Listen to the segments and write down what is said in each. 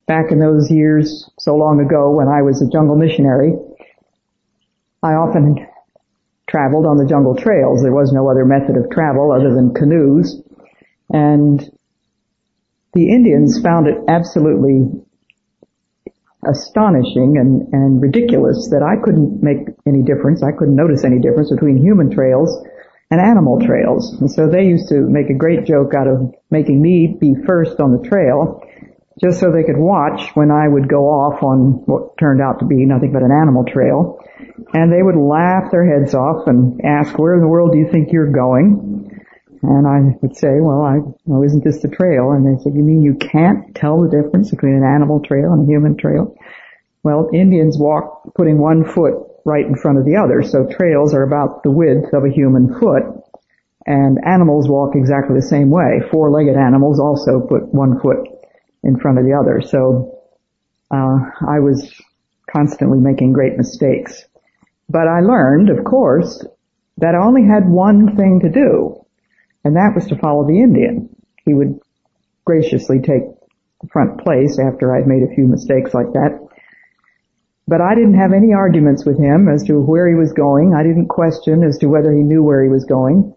back in those years, so long ago when I was a jungle missionary, I often traveled on the jungle trails. There was no other method of travel other than canoes. And the Indians found it absolutely astonishing and ridiculous that I couldn't make any difference. I couldn't notice any difference between human trails and animal trails. And so they used to make a great joke out of making me be first on the trail, just so they could watch when I would go off on what turned out to be nothing but an animal trail. And they would laugh their heads off and ask, where in the world do you think you're going? And I would say, well, isn't this the trail? And they said, you mean you can't tell the difference between an animal trail and a human trail? Well, Indians walk putting one foot right in front of the other, so trails are about the width of a human foot, and animals walk exactly the same way. Four-legged animals also put one foot in front of the other. So I was constantly making great mistakes. But I learned, of course, that I only had one thing to do, and that was to follow the Indian. He would graciously take the front place after I'd made a few mistakes like that. But I didn't have any arguments with him as to where he was going. I didn't question as to whether he knew where he was going.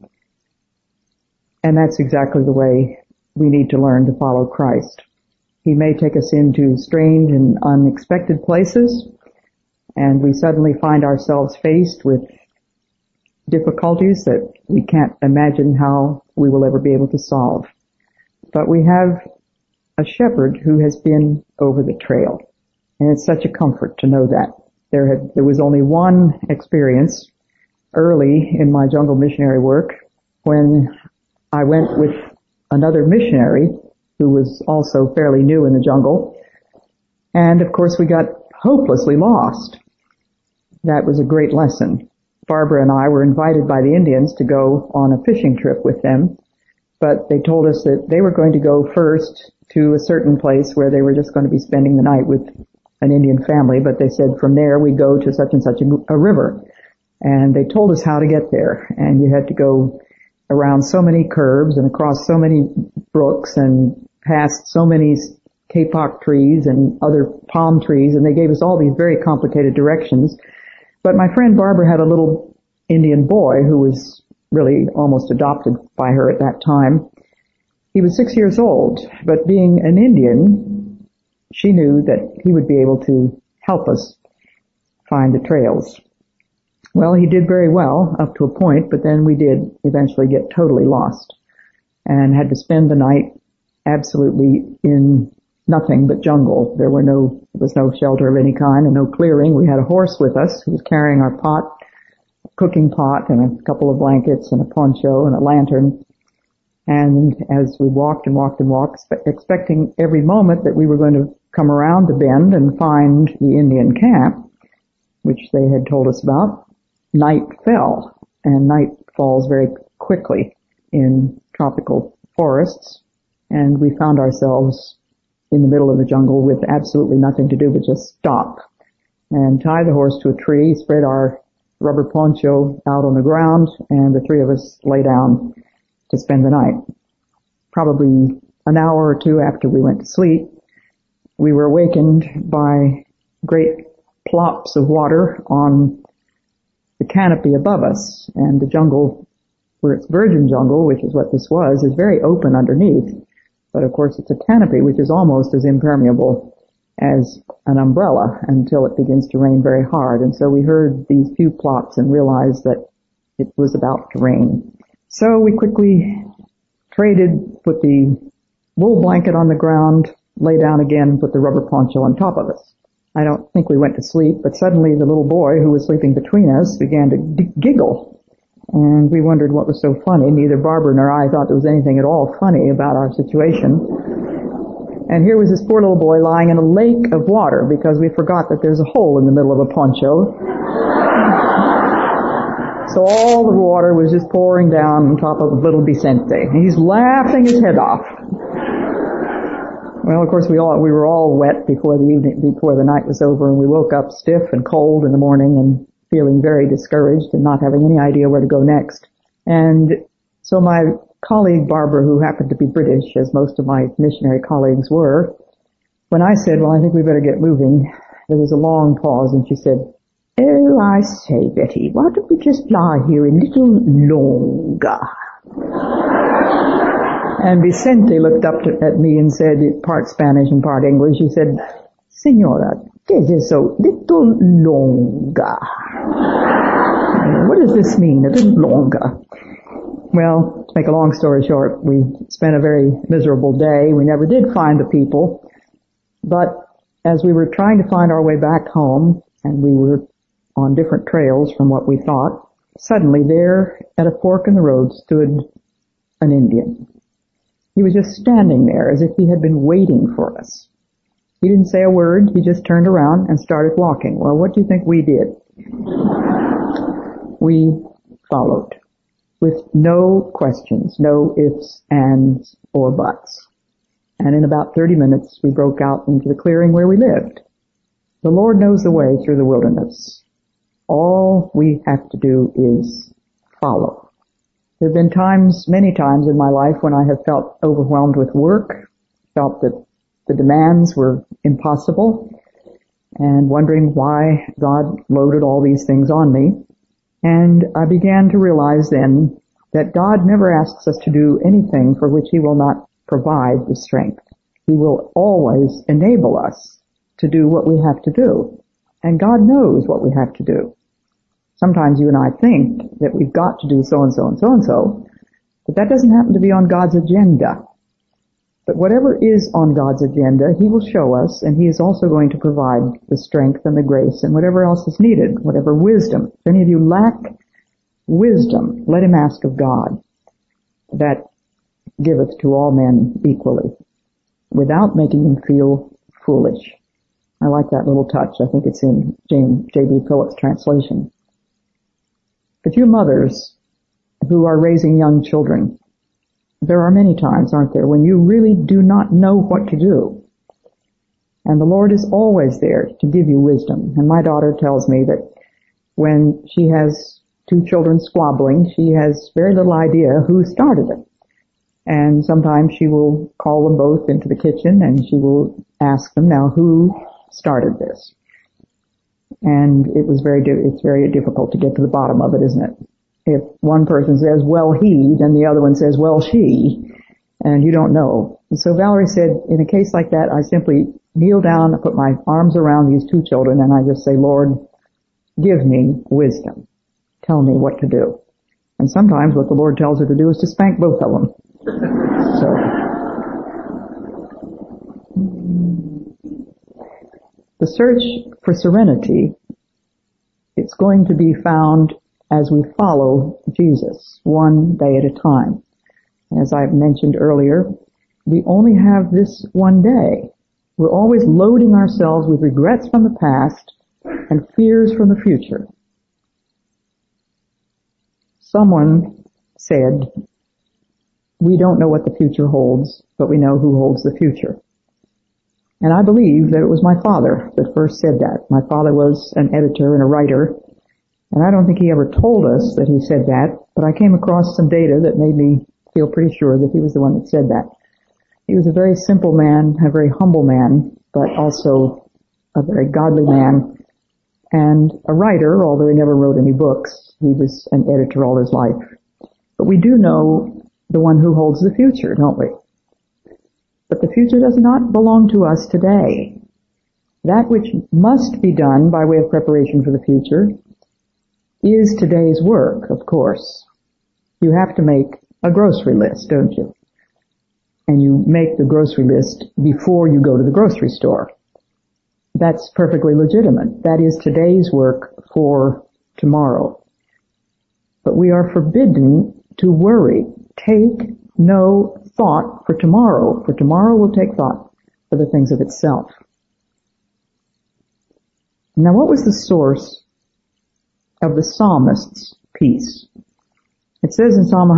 And that's exactly the way we need to learn to follow Christ. He may take us into strange and unexpected places, and we suddenly find ourselves faced with difficulties that we can't imagine how we will ever be able to solve. But we have a shepherd who has been over the trail, and it's such a comfort to know that. There was only one experience early in my jungle missionary work when I went with another missionary who was also fairly new in the jungle, and of course we got hopelessly lost. That was a great lesson. Barbara and I were invited by the Indians to go on a fishing trip with them, but they told us that they were going to go first to a certain place where they were just going to be spending the night with an Indian family, but they said from there we go to such and such a river. And they told us how to get there, and you had to go around so many curves and across so many brooks and past so many kapok trees and other palm trees, and they gave us all these very complicated directions. But my friend Barbara had a little Indian boy who was really almost adopted by her at that time. He was 6 years old, but being an Indian, she knew that he would be able to help us find the trails. Well, he did very well up to a point, but then we did eventually get totally lost and had to spend the night absolutely in nothing but jungle. There was no shelter of any kind and no clearing. We had a horse with us who was carrying our pot, cooking pot, and a couple of blankets and a poncho and a lantern. And as we walked and walked and walked, expecting every moment that we were going to come around the bend and find the Indian camp, which they had told us about, night fell. And night falls very quickly in tropical forests. And we found ourselves in the middle of the jungle with absolutely nothing to do but just stop and tie the horse to a tree, spread our rubber poncho out on the ground, and the three of us lay down to spend the night. Probably an hour or two after we went to sleep, we were awakened by great plops of water on the canopy above us, and the jungle, where it's virgin jungle, which is what this was, is very open underneath. But of course it's a canopy which is almost as impermeable as an umbrella until it begins to rain very hard. And so we heard these few plops and realized that it was about to rain. So we quickly traded, put the wool blanket on the ground, lay down again, put the rubber poncho on top of us. I don't think we went to sleep, but suddenly the little boy who was sleeping between us began to giggle. And we wondered what was so funny. Neither Barbara nor I thought there was anything at all funny about our situation. And here was this poor little boy lying in a lake of water because we forgot that there's a hole in the middle of a poncho. So all the water was just pouring down on top of little Vicente. And he's laughing his head off. Well, of course, we were all wet before the night was over, and we woke up stiff and cold in the morning and feeling very discouraged and not having any idea where to go next. And so my colleague Barbara, who happened to be British, as most of my missionary colleagues were, When I said, well, I think we better get moving, there was a long pause, and she said, oh, I say, Betty, why don't we just lie here a little longer? And Vicente looked up at me and said, part Spanish and part English, he said, Señora, ¿qué es eso? Little longer. What does this mean, a little longer? Well, to make a long story short, we spent a very miserable day. We never did find the people. But as we were trying to find our way back home, and we were on different trails from what we thought, suddenly there at a fork in the road stood an Indian. He was just standing there as if he had been waiting for us. He didn't say a word. He just turned around and started walking. Well, what do you think we did? We followed with no questions, no ifs, ands, or buts. And in about 30 minutes, we broke out into the clearing where we lived. The Lord knows the way through the wilderness. All we have to do is follow. There have been times, many times in my life when I have felt overwhelmed with work, felt that the demands were impossible, and wondering why God loaded all these things on me. And I began to realize then that God never asks us to do anything for which He will not provide the strength. He will always enable us to do what we have to do. And God knows what we have to do. Sometimes you and I think that we've got to do so-and-so and so-and-so, but that doesn't happen to be on God's agenda. But whatever is on God's agenda, He will show us, and He is also going to provide the strength and the grace and whatever else is needed, whatever wisdom. If any of you lack wisdom, let him ask of God, that giveth to all men equally, without making him feel foolish. I like that little touch. I think it's in J.B. Phillips' translation. But you mothers who are raising young children, there are many times, aren't there, when you really do not know what to do. And the Lord is always there to give you wisdom. And my daughter tells me that when she has two children squabbling, she has very little idea who started it. And sometimes she will call them both into the kitchen and she will ask them, now who started this? And it's very difficult to get to the bottom of it, isn't it? If one person says, well, he, then the other one says, well, she, and you don't know. And so Valerie said, in a case like that, I simply kneel down, I put my arms around these two children, and I just say, Lord, give me wisdom. Tell me what to do. And sometimes what the Lord tells her to do is to spank both of them. So, the search for serenity, it's going to be found as we follow Jesus, one day at a time. As I've mentioned earlier, we only have this one day. We're always loading ourselves with regrets from the past and fears from the future. Someone said, we don't know what the future holds, but we know who holds the future. And I believe that it was my father that first said that. My father was an editor and a writer, and I don't think he ever told us that he said that, but I came across some data that made me feel pretty sure that he was the one that said that. He was a very simple man, a very humble man, but also a very godly man, and a writer, although he never wrote any books. He was an editor all his life. But we do know the one who holds the future, don't we? But the future does not belong to us today. That which must be done by way of preparation for the future is today's work, of course. You have to make a grocery list, don't you? And you make the grocery list before you go to the grocery store. That's perfectly legitimate. That is today's work for tomorrow. But we are forbidden to worry. Take no thought for tomorrow, for tomorrow will take thought for the things of itself. Now, what was the source of the psalmist's peace? It says in Psalm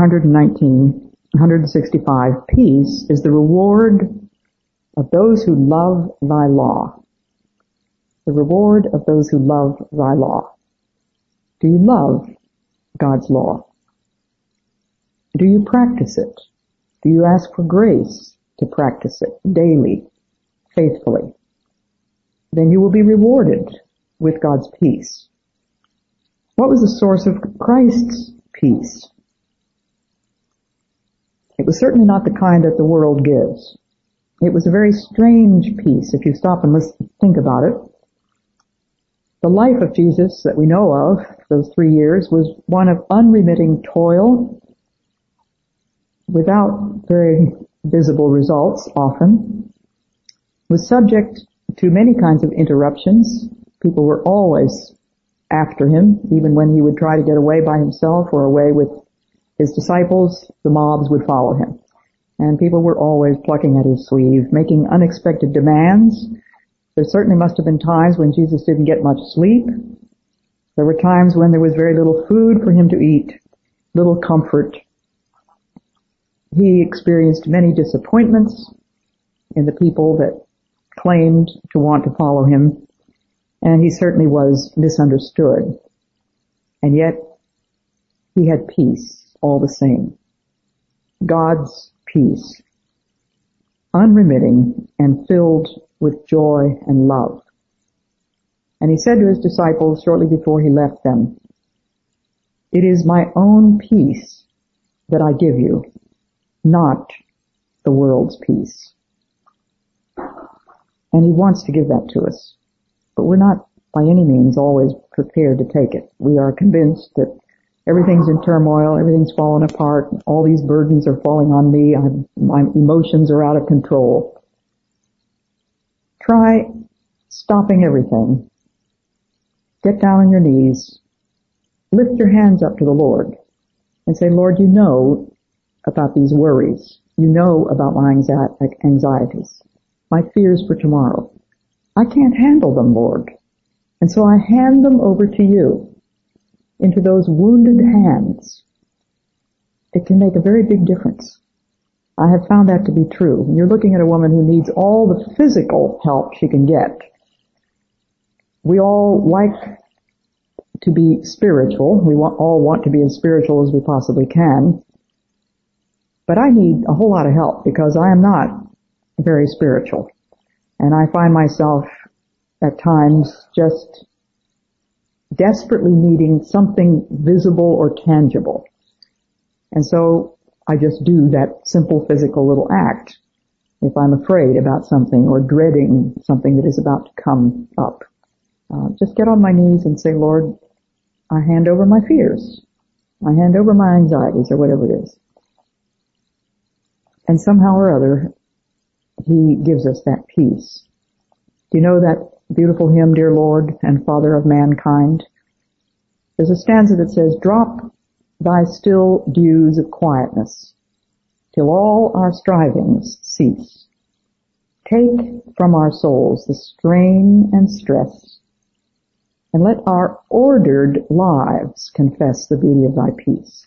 165, peace is the reward of those who love thy law. The reward of those who love thy law. Do you love God's law? Do you practice it? Do you ask for grace to practice it daily? faithfully, then you will be rewarded with God's peace. What was the source of Christ's peace? It was certainly not the kind that the world gives. It was a very strange peace if you stop and think about it. The life of Jesus that we know of, those 3 years, was one of unremitting toil, without very visible results often, was subject to many kinds of interruptions. People were always after him, even when he would try to get away by himself or away with his disciples, the mobs would follow him. And people were always plucking at his sleeve, making unexpected demands. There certainly must have been times when Jesus didn't get much sleep. There were times when there was very little food for him to eat, little comfort. He experienced many disappointments in the people that claimed to want to follow him, and he certainly was misunderstood. And yet, he had peace all the same. God's peace, unremitting and filled with joy and love. And he said to his disciples shortly before he left them, "It is my own peace that I give you, not the world's peace." And he wants to give that to us. But we're not by any means always prepared to take it. We are convinced that everything's in turmoil, everything's falling apart, all these burdens are falling on me, my emotions are out of control. Try stopping everything. Get down on your knees. Lift your hands up to the Lord and say, "Lord, you know about these worries. You know about my anxieties, my fears for tomorrow. I can't handle them, Lord. And so I hand them over to you, into those wounded hands." It can make a very big difference. I have found that to be true. You're looking at a woman who needs all the physical help she can get. We all like to be spiritual. We all want to be as spiritual as we possibly can. But I need a whole lot of help because I am not very spiritual. And I find myself at times just desperately needing something visible or tangible. And so I just do that simple physical little act if I'm afraid about something or dreading something that is about to come up. Just get on my knees and say, "Lord, I hand over my fears. I hand over my anxieties," or whatever it is. And somehow or other, he gives us that peace. Do you know that beautiful hymn, "Dear Lord and Father of Mankind"? There's a stanza that says, "Drop thy still dews of quietness, till all our strivings cease. Take from our souls the strain and stress, and let our ordered lives confess the beauty of thy peace."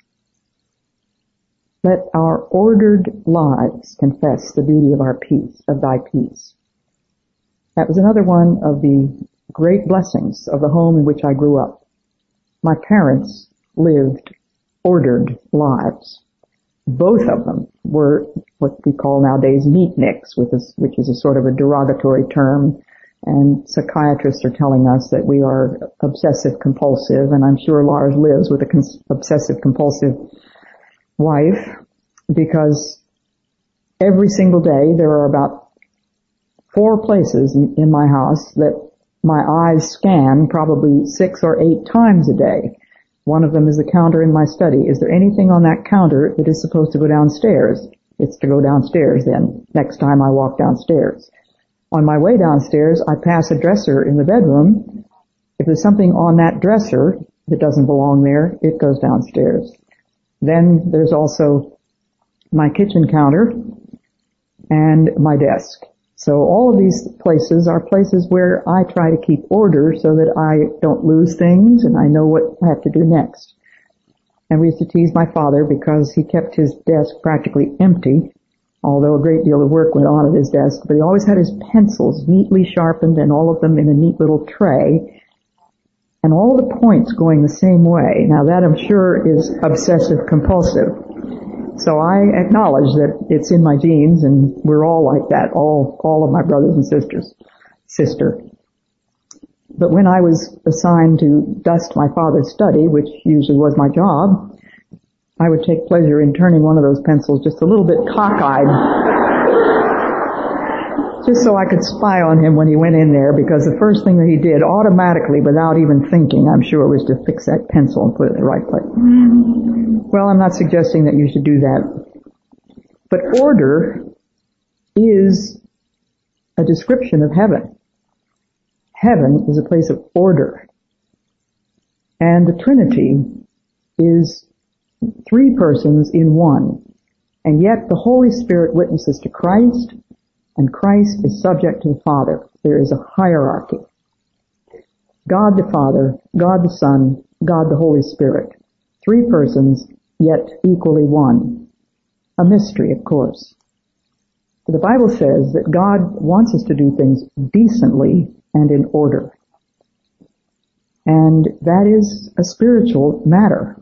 Let our ordered lives confess the beauty of our peace, of thy peace. That was another one of the great blessings of the home in which I grew up. My parents lived ordered lives. Both of them were what we call nowadays neatniks, which is a sort of a derogatory term, and psychiatrists are telling us that we are obsessive compulsive, and I'm sure Lars lives with an obsessive compulsive wife, because every single day there are about 4 places in my house that my eyes scan probably 6 or 8 times a day. One of them is the counter in my study. Is there anything on that counter that is supposed to go downstairs? It's to go downstairs then, next time I walk downstairs. On my way downstairs, I pass a dresser in the bedroom. If there's something on that dresser that doesn't belong there, it goes downstairs. Then there's also my kitchen counter and my desk. So all of these places are places where I try to keep order so that I don't lose things and I know what I have to do next. And we used to tease my father because he kept his desk practically empty, although a great deal of work went on at his desk, but he always had his pencils neatly sharpened and all of them in a neat little tray, and all the points going the same way. Now that I'm sure is obsessive compulsive. So I acknowledge that it's in my genes, and we're all like that, all of my brothers and sister. But when I was assigned to dust my father's study, which usually was my job, I would take pleasure in turning one of those pencils just a little bit cockeyed, just so I could spy on him when he went in there, because the first thing that he did automatically, without even thinking, I'm sure, was to fix that pencil and put it in the right place. Well, I'm not suggesting that you should do that. But order is a description of heaven. Heaven is a place of order. And the Trinity is three persons in one. And yet the Holy Spirit witnesses to Christ, and Christ is subject to the Father. There is a hierarchy. God the Father, God the Son, God the Holy Spirit. Three persons, yet equally one. A mystery, of course. But the Bible says that God wants us to do things decently and in order. And that is a spiritual matter.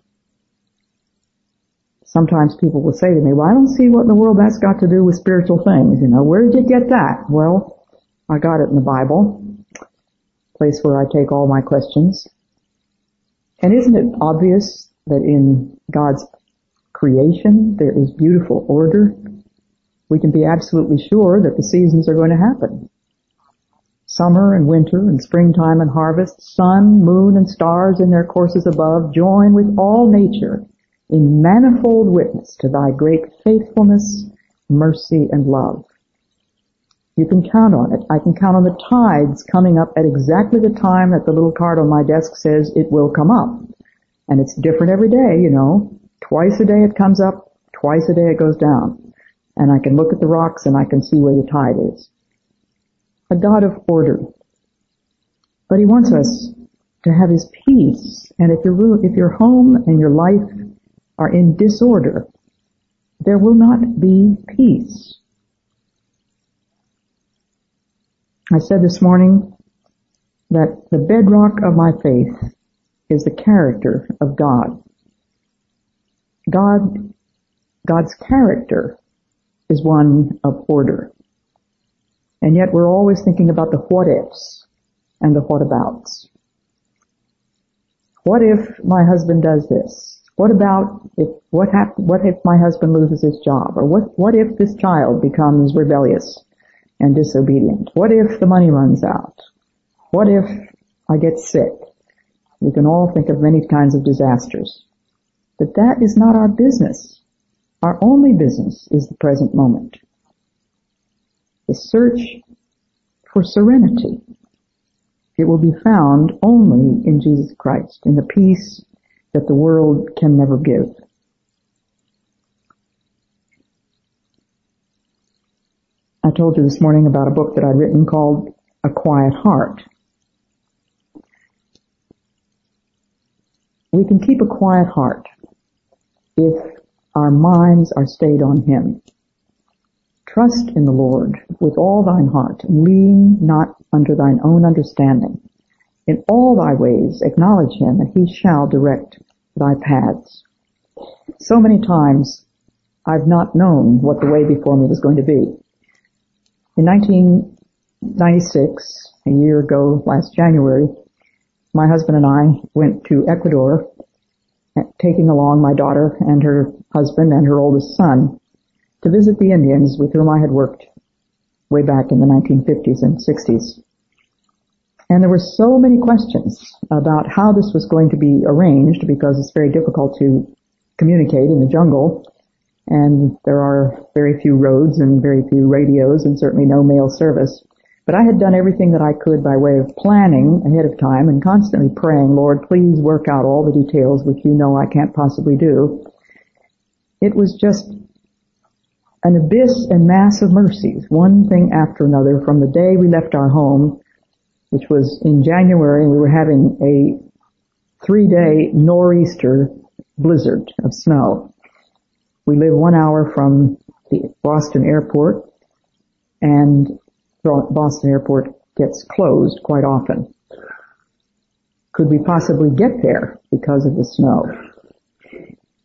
Sometimes people will say to me, well, I don't see what in the world that's got to do with spiritual things. Where did you get that? Well, I got it in the Bible, place where I take all my questions. And isn't it obvious that in God's creation there is beautiful order? We can be absolutely sure that the seasons are going to happen. Summer and winter and springtime and harvest, sun, moon, and stars in their courses above join with all nature in manifold witness to thy great faithfulness, mercy, and love. You can count on it. I can count on the tides coming up at exactly the time that the little card on my desk says it will come up. And it's different every day, Twice a day it comes up, twice a day it goes down. And I can look at the rocks and I can see where the tide is. A God of order. But he wants us to have his peace. And if your home and your life are in disorder, there will not be peace. I said this morning that the bedrock of my faith is the character of God. God's character is one of order. And yet we're always thinking about the what ifs and the what abouts. What if my husband does this? What if my husband loses his job? Or what if this child becomes rebellious and disobedient? What if the money runs out? What if I get sick? We can all think of many kinds of disasters. But that is not our business. Our only business is the present moment. The search for serenity. It will be found only in Jesus Christ, in the peace that the world can never give. I told you this morning about a book that I'd written called A Quiet Heart. We can keep a quiet heart if our minds are stayed on him. Trust in the Lord with all thine heart, and lean not unto thine own understanding. In all thy ways acknowledge him, and he shall direct thy paths. So many times I've not known what the way before me was going to be. In 1996, a year ago, last January, my husband and I went to Ecuador, taking along my daughter and her husband and her oldest son to visit the Indians with whom I had worked way back in the 1950s and 60s. And there were so many questions about how this was going to be arranged, because it's very difficult to communicate in the jungle, and there are very few roads and very few radios and certainly no mail service. But I had done everything that I could by way of planning ahead of time and constantly praying, Lord, please work out all the details which you know I can't possibly do. It was just an abyss and mass of mercies, one thing after another, from the day we left our home, which was in January, and we were having a 3-day nor'easter blizzard of snow. We live 1 hour from the Boston airport, and Boston airport gets closed quite often. Could we possibly get there because of the snow?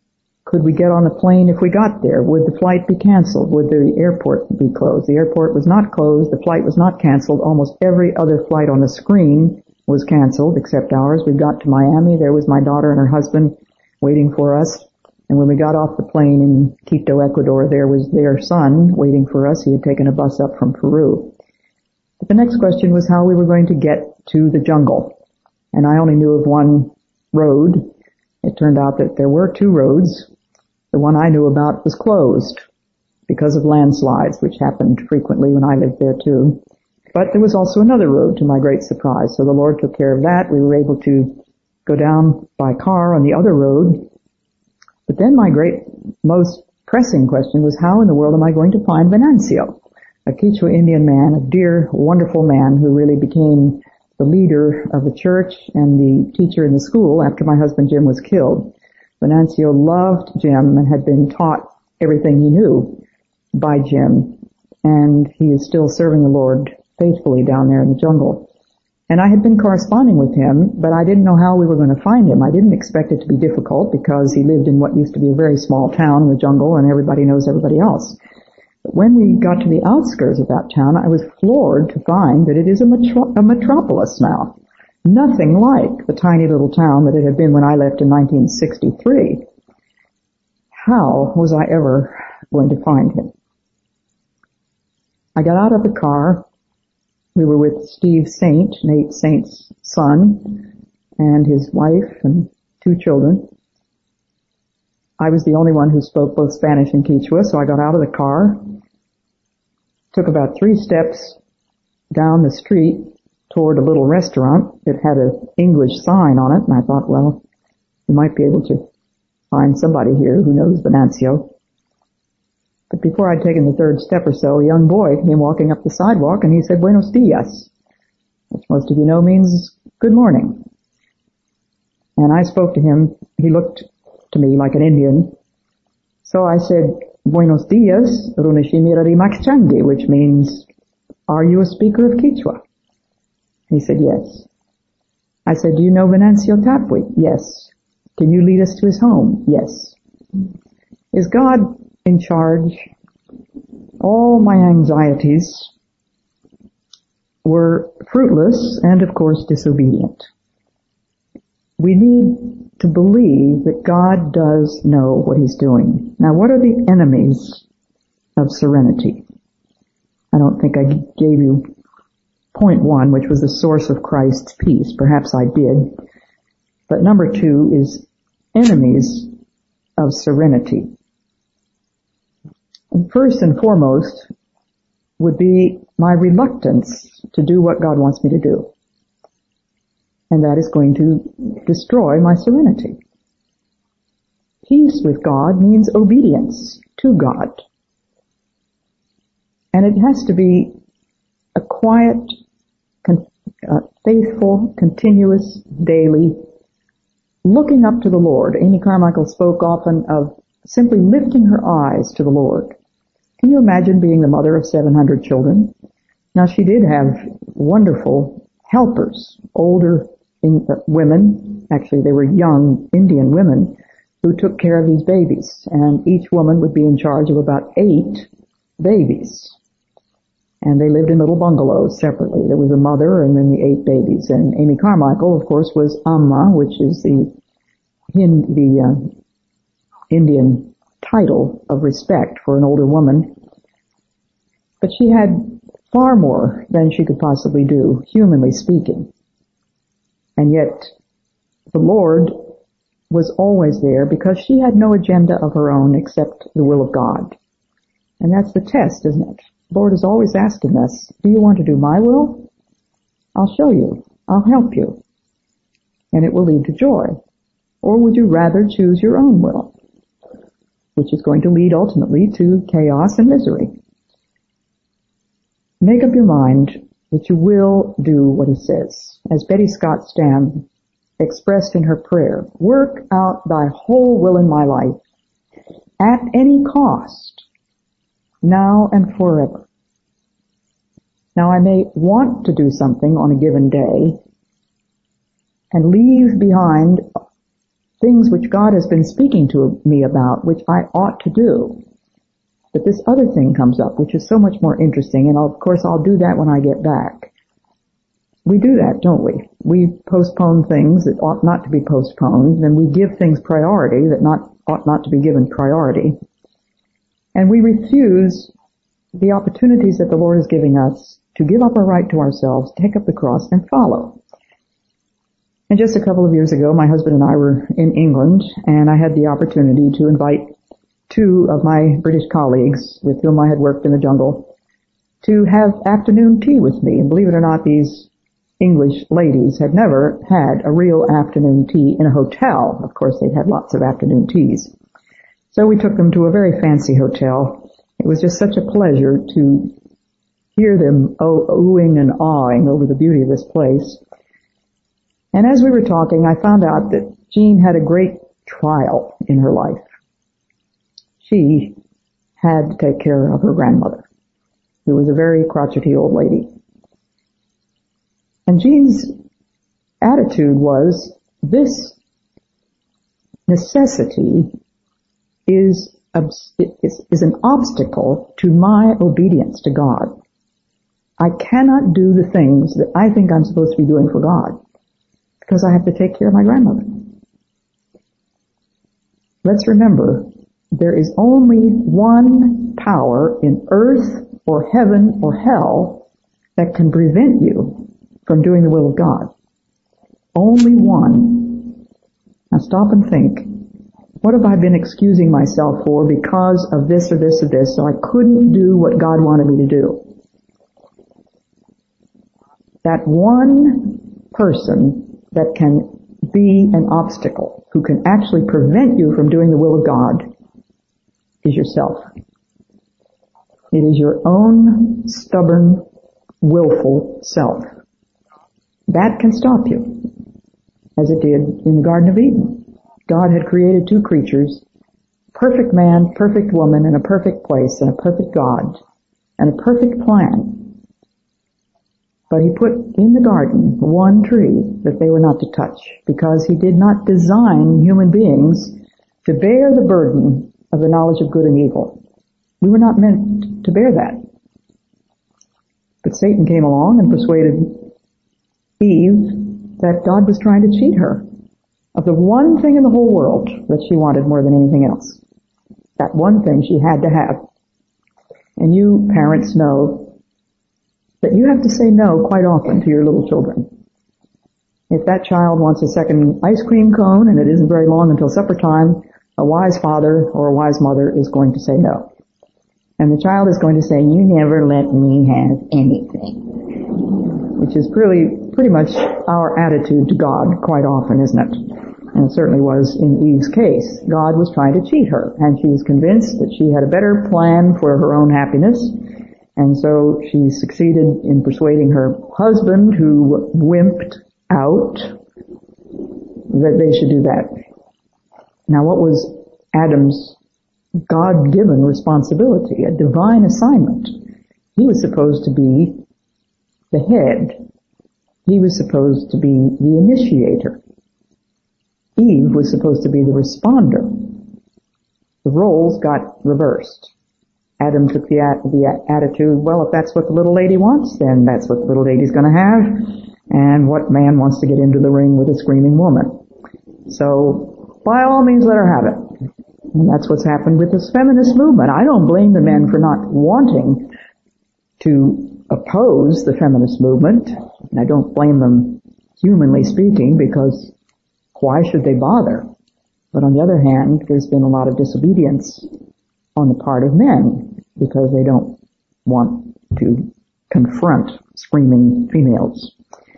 Could we get on the plane if we got there? Would the flight be canceled? Would the airport be closed? The airport was not closed. The flight was not canceled. Almost every other flight on the screen was canceled except ours. We got to Miami. There was my daughter and her husband waiting for us. And when we got off the plane in Quito, Ecuador, there was their son waiting for us. He had taken a bus up from Peru. But the next question was how we were going to get to the jungle. And I only knew of one road. It turned out that there were two roads. The one I knew about was closed because of landslides, which happened frequently when I lived there too. But there was also another road, to my great surprise. So the Lord took care of that. We were able to go down by car on the other road. But then my most pressing question was, how in the world am I going to find Venancio, a Quechua Indian man, a dear, wonderful man who really became the leader of the church and the teacher in the school after my husband Jim was killed. Venancio loved Jim and had been taught everything he knew by Jim, and he is still serving the Lord faithfully down there in the jungle. And I had been corresponding with him, but I didn't know how we were going to find him. I didn't expect it to be difficult because he lived in what used to be a very small town in the jungle and everybody knows everybody else. But when we got to the outskirts of that town, I was floored to find that it is a metropolis now. Nothing like the tiny little town that it had been when I left in 1963. How was I ever going to find him? I got out of the car. We were with Steve Saint, Nate Saint's son, and his wife and two children. I was the only one who spoke both Spanish and Quechua, so I got out of the car, took about 3 steps down the street toward a little restaurant that had an English sign on it, and I thought, well, we might be able to find somebody here who knows Venancio. But before I'd taken the 3rd step or so, a young boy came walking up the sidewalk and he said, "Buenos dias," which most of you know means good morning. And I spoke to him. He looked to me like an Indian. So I said, "Buenos dias, Runishimira Makchangi," which means, "Are you a speaker of Quechua?" He said, "Yes." I said, "Do you know Venancio Tapui?" "Yes." "Can you lead us to his home?" "Yes." Is God in charge? All my anxieties were fruitless and, of course, disobedient. We need to believe that God does know what He's doing. Now, what are the enemies of serenity? I don't think I gave you point 1, which was the source of Christ's peace. Perhaps I did. But number 2 is enemies of serenity. And first and foremost would be my reluctance to do what God wants me to do. And that is going to destroy my serenity. Peace with God means obedience to God. And it has to be a quiet, faithful, continuous, daily looking up to the Lord. Amy Carmichael spoke often of simply lifting her eyes to the Lord. Can you imagine being the mother of 700 children? Now, she did have wonderful helpers, older women, actually they were young Indian women, who took care of these babies. And each woman would be in charge of about 8 babies. And they lived in little bungalows separately. There was a mother and then the 8 babies. And Amy Carmichael, of course, was Amma, which is the Indian title of respect for an older woman. But she had far more than she could possibly do, humanly speaking. And yet, the Lord was always there because she had no agenda of her own except the will of God. And that's the test, isn't it? The Lord is always asking us, do you want to do my will? I'll show you. I'll help you. And it will lead to joy. Or would you rather choose your own will, which is going to lead ultimately to chaos and misery? Make up your mind that you will do what He says. As Betty Scott Stam expressed in her prayer, work out thy whole will in my life at any cost, now and forever. Now, I may want to do something on a given day and leave behind things which God has been speaking to me about, which I ought to do. But this other thing comes up, which is so much more interesting, and of course I'll do that when I get back. We do that, don't we? We postpone things that ought not to be postponed, and we give things priority that ought not to be given priority. And we refuse the opportunities that the Lord is giving us to give up our right to ourselves, take up the cross, and follow. And just a couple of years ago, my husband and I were in England, and I had the opportunity to invite two of my British colleagues with whom I had worked in the jungle to have afternoon tea with me. And believe it or not, these English ladies had never had a real afternoon tea in a hotel. Of course, they'd had lots of afternoon teas. So we took them to a very fancy hotel. It was just such a pleasure to hear them oohing and awing over the beauty of this place. And as we were talking, I found out that Jean had a great trial in her life. She had to take care of her grandmother, who was a very crotchety old lady. And Jean's attitude was, this necessity is an obstacle to my obedience to God. I cannot do the things that I think I'm supposed to be doing for God because I have to take care of my grandmother. Let's remember, there is only one power in earth or heaven or hell that can prevent you from doing the will of God. Only one. Now stop and think. What have I been excusing myself for because of this or this or this, so I couldn't do what God wanted me to do? That one person that can be an obstacle, who can actually prevent you from doing the will of God, is yourself. It is your own stubborn, willful self. That can stop you, as it did in the Garden of Eden. God had created two creatures, perfect man, perfect woman, in a perfect place, and a perfect God, and a perfect plan. But he put in the garden one tree that they were not to touch, because he did not design human beings to bear the burden of the knowledge of good and evil. We were not meant to bear that. But Satan came along and persuaded Eve that God was trying to cheat her of the one thing in the whole world that she wanted more than anything else. That one thing she had to have. And you parents know that you have to say no quite often to your little children. If that child wants a second ice cream cone and it isn't very long until supper time, a wise father or a wise mother is going to say no. And the child is going to say, you never let me have anything. Which is pretty much our attitude to God quite often, isn't it? And it certainly was in Eve's case. God was trying to cheat her, and she was convinced that she had a better plan for her own happiness. And so she succeeded in persuading her husband, who wimped out, that they should do that. Now what was Adam's God-given responsibility, a divine assignment? He was supposed to be the head. He was supposed to be the initiator. Eve was supposed to be the responder. The roles got reversed. Adam took the attitude, well, if that's what the little lady wants, then that's what the little lady's going to have. And what man wants to get into the ring with a screaming woman? So, by all means, let her have it. And that's what's happened with this feminist movement. I don't blame the men for not wanting to oppose the feminist movement. And I don't blame them, humanly speaking, because why should they bother? But on the other hand, there's been a lot of disobedience on the part of men because they don't want to confront screaming females.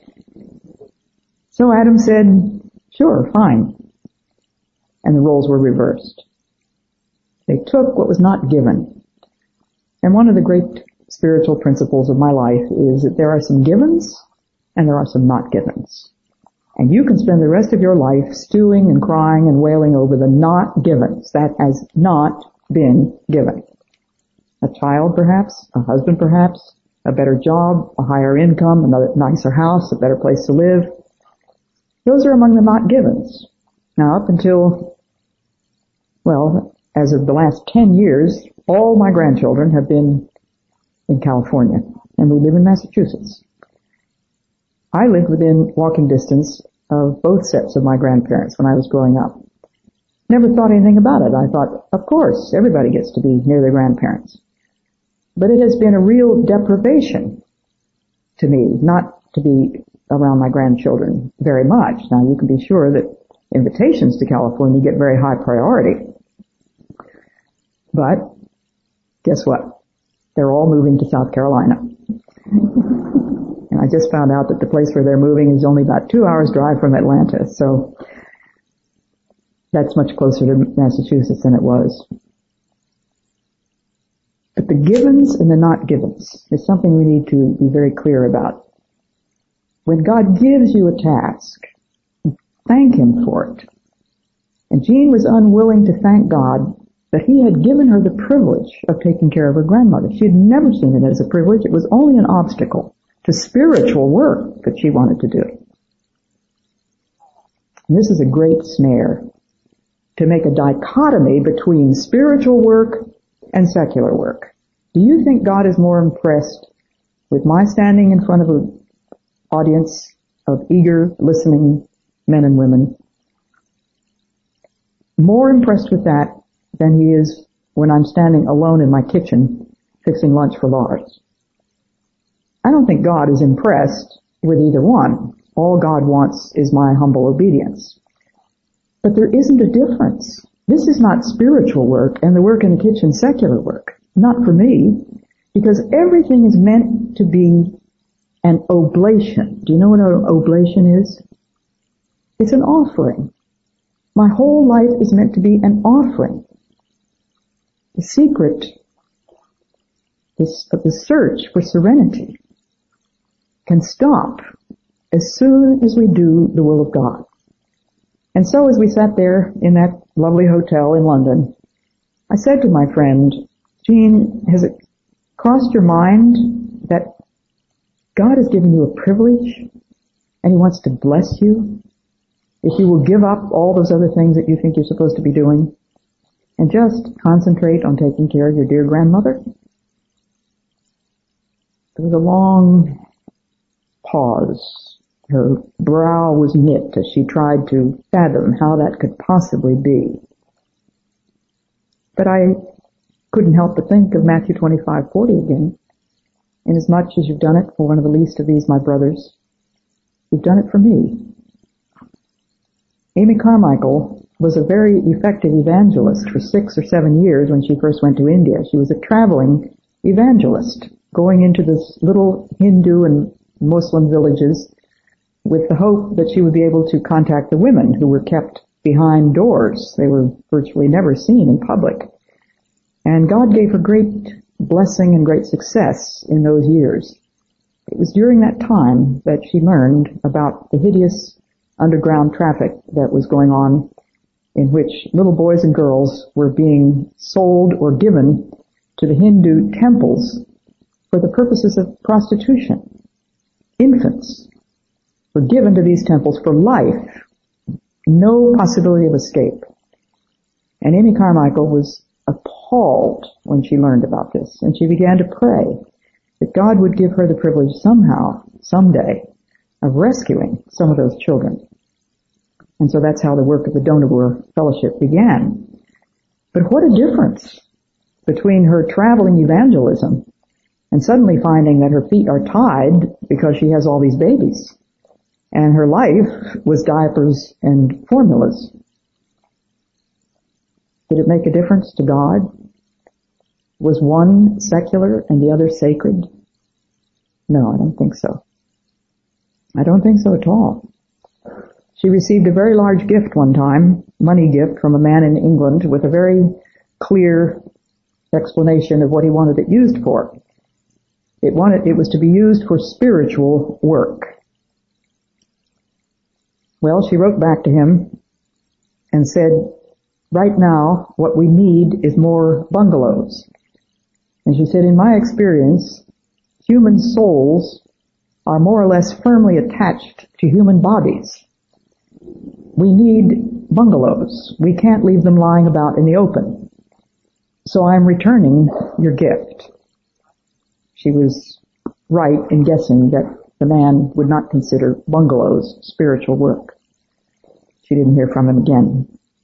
So Adam said, sure, fine. And the roles were reversed. They took what was not given. And one of the great spiritual principles of my life is that there are some givens and there are some not givens. And you can spend the rest of your life stewing and crying and wailing over the not givens. That has not been given. A child perhaps, a husband perhaps, a better job, a higher income, another nicer house, a better place to live. Those are among the not givens. Now up until, well, as of the last 10 years, all my grandchildren have been in California, and we live in Massachusetts. I lived within walking distance of both sets of my grandparents when I was growing up. Never thought anything about it. I thought, of course, everybody gets to be near their grandparents. But it has been a real deprivation to me not to be around my grandchildren very much. Now, you can be sure that invitations to California get very high priority. But guess what? They're all moving to South Carolina. And I just found out that the place where they're moving is only about 2 hours drive from Atlanta. So that's much closer to Massachusetts than it was. But the givens and the not givens is something we need to be very clear about. When God gives you a task, thank Him for it. And Jean was unwilling to thank God that He had given her the privilege of taking care of her grandmother. She had never seen it as a privilege. It was only an obstacle to spiritual work that she wanted to do. And this is a great snare, to make a dichotomy between spiritual work and secular work. Do you think God is more impressed with my standing in front of an audience of eager, listening men and women? More impressed with that than He is when I'm standing alone in my kitchen fixing lunch for Lars. I don't think God is impressed with either one. All God wants is my humble obedience. But there isn't a difference. This is not spiritual work and the work in the kitchen secular work. Not for me. Because everything is meant to be an oblation. Do you know what an oblation is? It's an offering. My whole life is meant to be an offering. The secret of the search for serenity can stop as soon as we do the will of God. And so as we sat there in that lovely hotel in London, I said to my friend, Jean, has it crossed your mind that God has given you a privilege and He wants to bless you if you will give up all those other things that you think you're supposed to be doing and just concentrate on taking care of your dear grandmother? There was a long pause. Her brow was knit as she tried to fathom how that could possibly be. But I couldn't help but think of Matthew 25:40 again. Inasmuch as you've done it for one of the least of these, my brothers, you've done it for me. Amy Carmichael was a very effective evangelist for 6 or 7 years when she first went to India. She was a traveling evangelist, going into this little Hindu and Muslim villages with the hope that she would be able to contact the women who were kept behind doors. They were virtually never seen in public. And God gave her great blessing and great success in those years. It was during that time that she learned about the hideous underground traffic that was going on, in which little boys and girls were being sold or given to the Hindu temples for the purposes of prostitution. Infants were given to these temples for life, no possibility of escape. And Amy Carmichael was appalled when she learned about this, and she began to pray that God would give her the privilege somehow, someday, of rescuing some of those children. And so that's how the work of the Dohnavur Fellowship began. But what a difference between her traveling evangelism and suddenly finding that her feet are tied because she has all these babies. And her life was diapers and formulas. Did it make a difference to God? Was one secular and the other sacred? No, I don't think so. I don't think so at all. She received a very large gift one time, money gift from a man in England with a very clear explanation of what he wanted it used for. It was to be used for spiritual work. Well, she wrote back to him and said, right now, what we need is more bungalows. And she said, in my experience, human souls are more or less firmly attached to human bodies. We need bungalows. We can't leave them lying about in the open. So I'm returning your gift. She was right in guessing that the man would not consider bungalows spiritual work. She didn't hear from him again.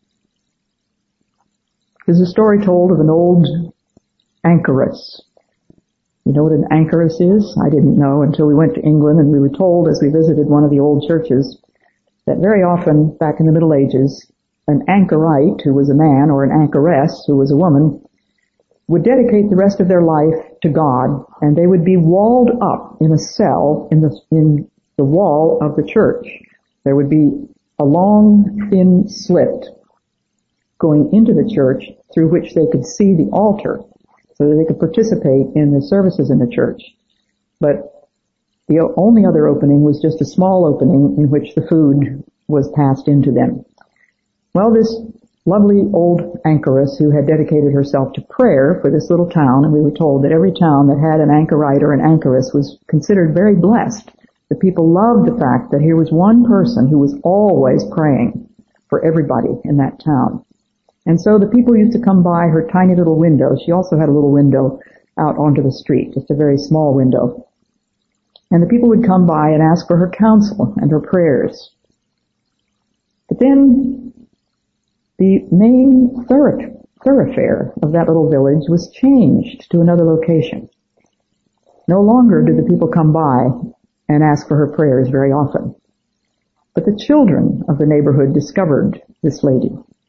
There's a story told of an old anchoress. You know what an anchoress is? I didn't know until we went to England, and we were told as we visited one of the old churches that very often back in the Middle Ages, an anchorite who was a man or an anchoress who was a woman would dedicate the rest of their life to God, and they would be walled up in a cell in the wall of the church. There would be a long, thin slit going into the church through which they could see the altar so that they could participate in the services in the church. But the only other opening was just a small opening in which the food was passed into them. Well, this lovely old anchoress who had dedicated herself to prayer for this little town, and we were told that every town that had an anchorite or an anchoress was considered very blessed. The people loved the fact that here was one person who was always praying for everybody in that town. And so the people used to come by her tiny little window. She also had a little window out onto the street, just a very small window. And the people would come by and ask for her counsel and her prayers. But then the main thoroughfare of that little village was changed to another location. No longer did the people come by and ask for her prayers very often. But the children of the neighborhood discovered this lady.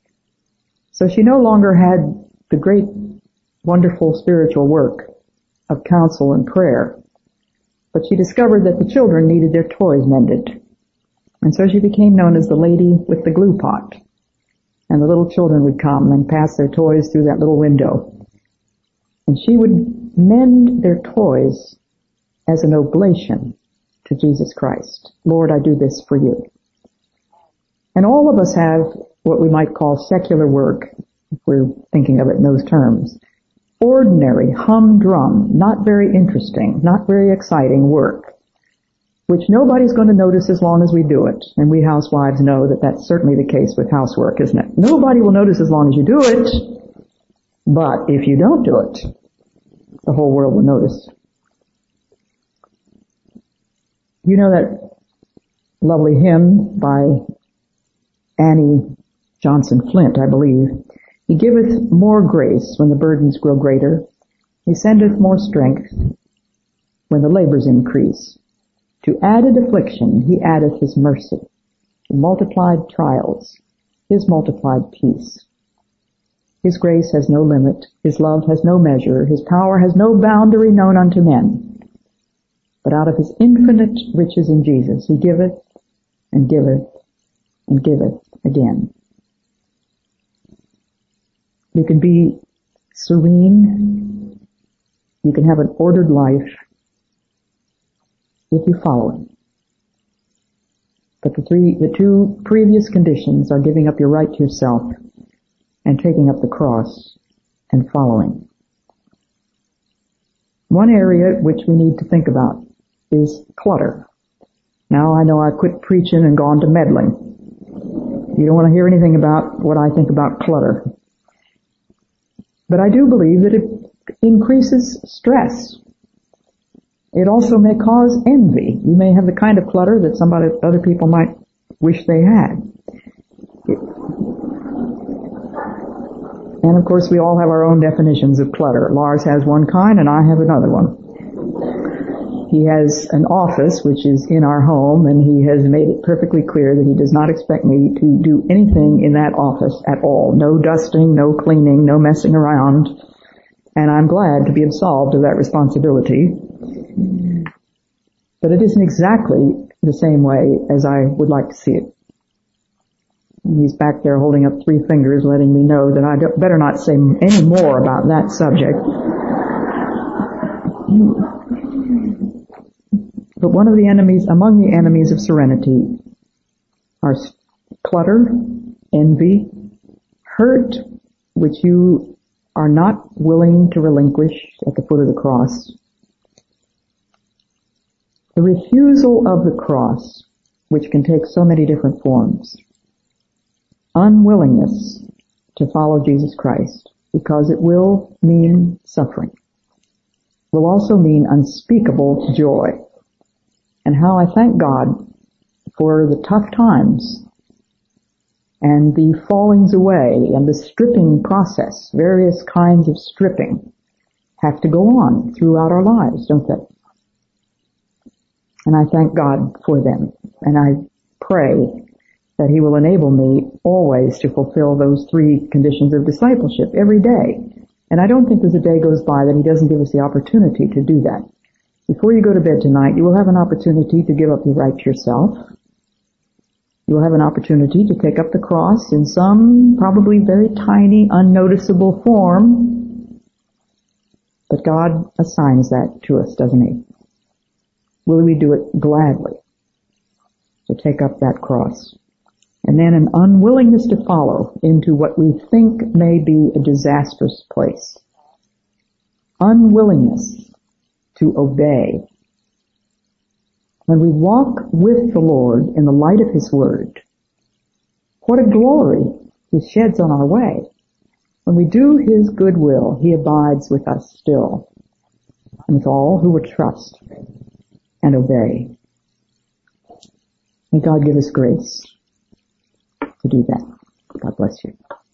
So she no longer had the great, wonderful spiritual work of counsel and prayer, but she discovered that the children needed their toys mended. And so she became known as the lady with the glue pot. And the little children would come and pass their toys through that little window. And she would mend their toys as an oblation to Jesus Christ. Lord, I do this for you. And all of us have what we might call secular work, if we're thinking of it in those terms. Ordinary, humdrum, not very interesting, not very exciting work, which nobody's going to notice as long as we do it. And we housewives know that that's certainly the case with housework, isn't it? Nobody will notice as long as you do it, but if you don't do it, the whole world will notice. You know that lovely hymn by Annie Johnson Flint, I believe. He giveth more grace when the burdens grow greater. He sendeth more strength when the labors increase. To added affliction he addeth his mercy. To multiplied trials, his multiplied peace. His grace has no limit. His love has no measure. His power has no boundary known unto men. But out of his infinite riches in Jesus, he giveth and giveth and giveth again. You can be serene. You can have an ordered life if you follow him. But the two previous conditions are giving up your right to yourself and taking up the cross and following. One area which we need to think about is clutter. Now I know I quit preaching and gone to meddling. You don't want to hear anything about what I think about clutter. But I do believe that it increases stress. It also may cause envy. You may have the kind of clutter that other people might wish they had. And of course we all have our own definitions of clutter. Lars has one kind and I have another one. He has an office which is in our home, and he has made it perfectly clear that he does not expect me to do anything in that office at all. No dusting, no cleaning, no messing around. And I'm glad to be absolved of that responsibility. But it isn't exactly the same way as I would like to see it. He's back there holding up 3 fingers, letting me know that I better not say any more about that subject. But one of the enemies, among the enemies of serenity, are clutter, envy, hurt, which you are not willing to relinquish at the foot of the cross. The refusal of the cross, which can take so many different forms. unwillingness to follow Jesus Christ, because it will mean suffering. It will also mean unspeakable joy. And how I thank God for the tough times and the fallings away and the stripping process. Various kinds of stripping have to go on throughout our lives, don't they? And I thank God for them. And I pray that He will enable me always to fulfill those 3 conditions of discipleship every day. And I don't think there's a day goes by that He doesn't give us the opportunity to do that. Before you go to bed tonight, you will have an opportunity to give up your right to yourself. You will have an opportunity to take up the cross in some probably very tiny, unnoticeable form. But God assigns that to us, doesn't He? Will we do it gladly to take up that cross? And then an unwillingness to follow into what we think may be a disastrous place. Unwillingness to obey. When we walk with the Lord in the light of His Word, what a glory He sheds on our way. When we do His good will, He abides with us still, and with all who would trust and obey. May God give us grace to do that. God bless you.